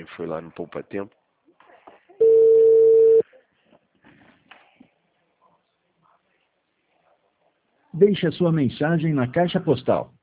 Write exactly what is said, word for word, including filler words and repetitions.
Aí foi lá no Poupa Tempo. Deixe a sua mensagem na caixa postal